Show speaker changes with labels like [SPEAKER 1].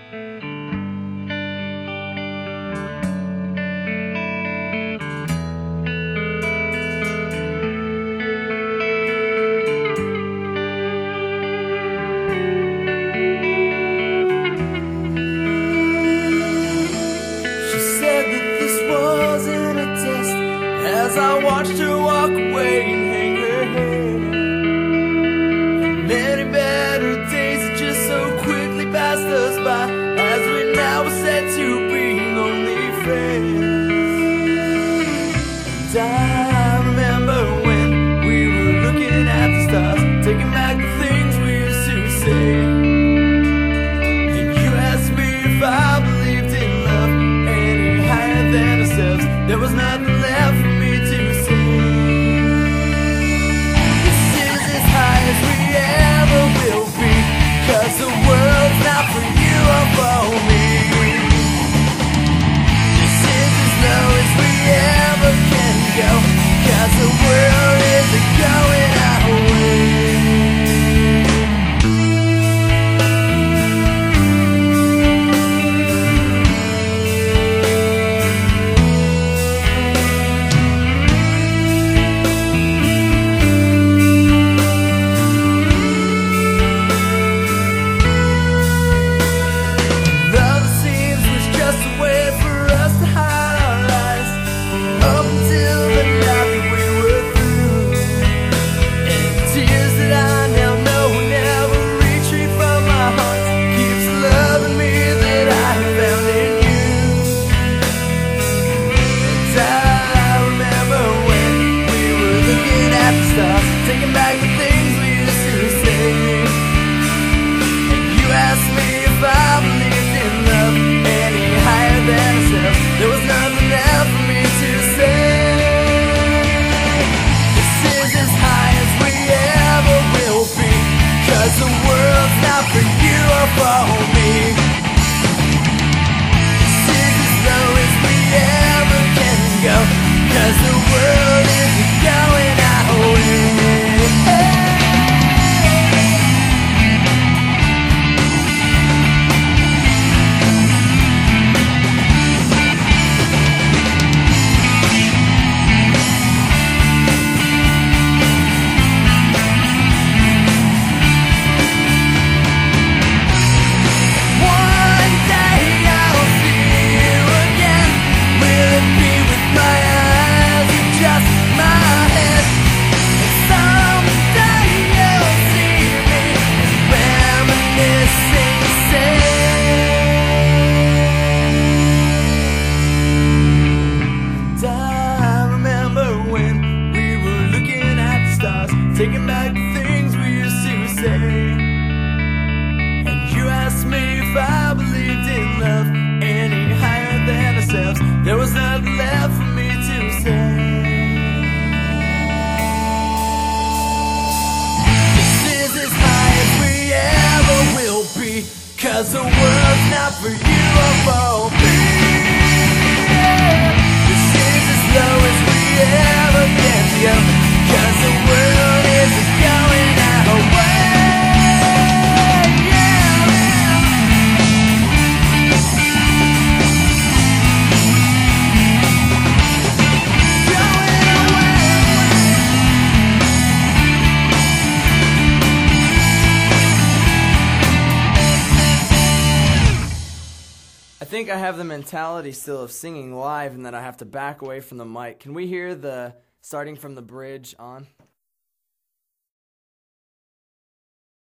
[SPEAKER 1] As I watched her walk away and hang her head, and many better days had just so quickly passed us by, as we now were set to being only friends. And I remember when we were looking at the stars, taking back the things we used to say. And you asked me if I believed in love any higher than ourselves. There was nothing left for me to say. This is as high as we ever will be, 'cause the world's not for you or for me. This is as low as we ever can go, 'cause the world isn't going our way. Taking back the things we used to say. And you asked me if I believed in love any higher than ourselves. There was nothing left for me to say. This is as high as we ever will be, 'cause the world's not for you or for me. This is as low as we ever can go, 'cause the world isn't going our way. Taking back the things we used to say. And you asked me if I believed in love any higher than ourselves. There was nothing left for me to say. This is as high as we ever will be, 'cause the world's not for you or for me. This is as low as we ever can go, 'cause the world isn't going our way. I think I have the mentality still of singing live and that I have to back away from the mic. Can we hear the starting from the bridge on?